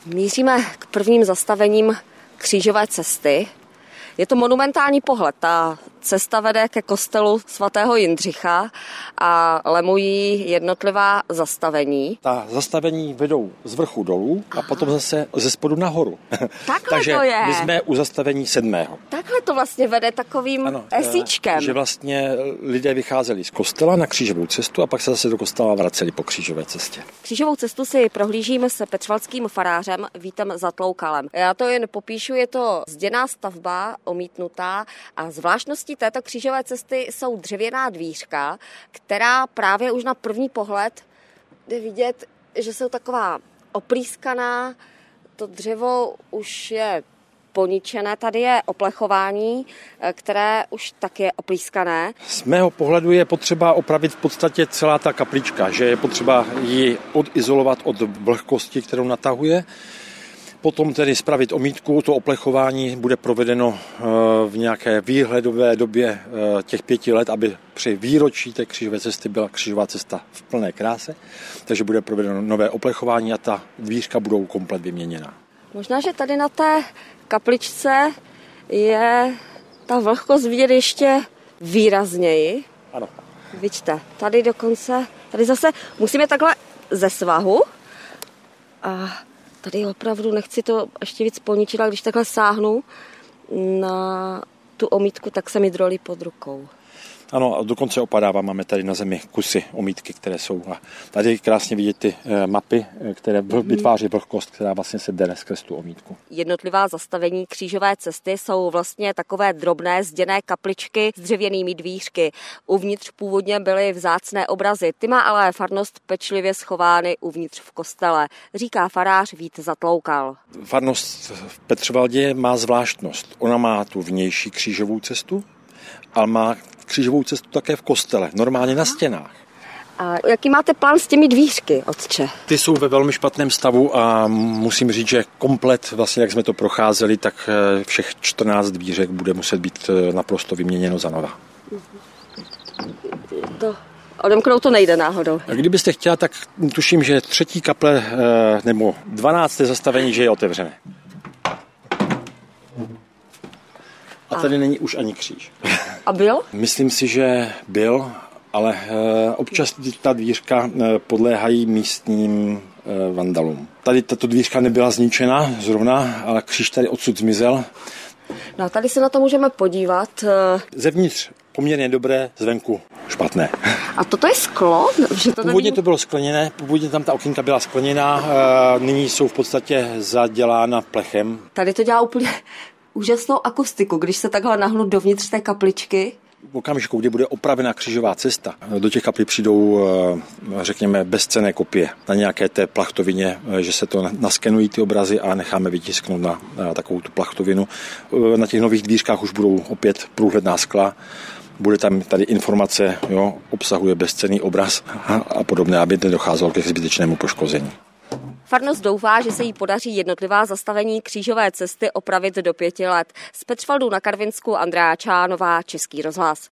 Míříme k prvním zastavením křížové cesty. Je to monumentální pohled. Ta cesta vede ke kostelu svatého Jindřicha a lemují jednotlivá zastavení. Ta zastavení vedou z vrchu dolů a potom zase ze spodu nahoru. Takže to je. My jsme u zastavení 7. Takhle to vlastně vede takovým esíčkem. Že vlastně lidé vycházeli z kostela na křížovou cestu a pak se zase do kostela vraceli po křížové cestě. Křížovou cestu si prohlížíme s petrvalským farářem Vítem Zatloukalem. Já to jen popíšu, je to zděná stavba, omítnutá, a zvláštností této křížové cesty jsou dřevěná dvířka, která právě už na první pohled jde vidět, že jsou taková oplískaná. To dřevo už je poničené, tady je oplechování, které už tak je oplískané. Z mého pohledu je potřeba opravit v podstatě celá ta kaplička, že je potřeba ji odizolovat od vlhkosti, kterou natahuje. Potom tedy spravit omítku, to oplechování bude provedeno v nějaké výhledové době těch 5 let, aby při výročí té křížové cesty byla křížová cesta v plné kráse, takže bude provedeno nové oplechování a ta dvířka budou komplet vyměněna. Možná, že tady na té kapličce je ta vlhkost vidět ještě výrazněji. Ano. Vidíte, tady dokonce, tady zase musíme takhle ze svahu a tady opravdu nechci to ještě víc poničit, ale když takhle sáhnu na tu omítku, tak se mi drolí pod rukou. Ano, a dokonce opadává, máme tady na zemi kusy omítky, které jsou. A tady krásně vidět ty mapy, které vytváří vlhkost, která vlastně se dere skrz tu omítku. Jednotlivá zastavení křížové cesty jsou vlastně takové drobné zděné kapličky s dřevěnými dvířky. Uvnitř původně byly vzácné obrazy, ty má ale farnost pečlivě schovány uvnitř v kostele, říká farář Vít Zatloukal. Farnost v Petrvaldě má zvláštnost. Ona má tu vnější křížovou cestu, ale má křížovou cestu také v kostele, normálně na stěnách. A jaký máte plán s těmi dvířky, otče? Ty jsou ve velmi špatném stavu a musím říct, že komplet, vlastně jak jsme to procházeli, tak všech 14 dvířek bude muset být naprosto vyměněno za nova. To odemknout to nejde náhodou. A kdybyste chtěla, tak tuším, že 3. kaple nebo 12. zastavení, že je otevřené. A tady není už ani kříž. A byl? Myslím si, že byl, ale občas ta dvířka podléhají místním vandalům. Tady tato dvířka nebyla zničena zrovna, ale kříž tady odsud zmizel. No a tady se na to můžeme podívat. Zevnitř poměrně dobré, zvenku špatné. A toto je sklo? Původně to bylo skleněné, původně tam ta okýnka byla skleněná, nyní jsou v podstatě zadělána plechem. Tady to dělá úplně úžasnou akustiku, když se takhle nahnu dovnitř té kapličky. V okamžiku, kdy bude opravena křížová cesta, do těch kaplí přijdou, řekněme, bezcenné kopie na nějaké té plachtovině, že se to naskenují ty obrazy a necháme vytisknout na takovou tu plachtovinu. Na těch nových dvířkách už budou opět průhledná skla, bude tam tady informace, obsahuje bezcenný obraz a podobné, aby nedocházelo ke zbytečnému poškození. Farnost doufá, že se jí podaří jednotlivá zastavení křížové cesty opravit do 5 let. Z Petrvaldu na Karvinsku Andrea Čánová, Český rozhlas.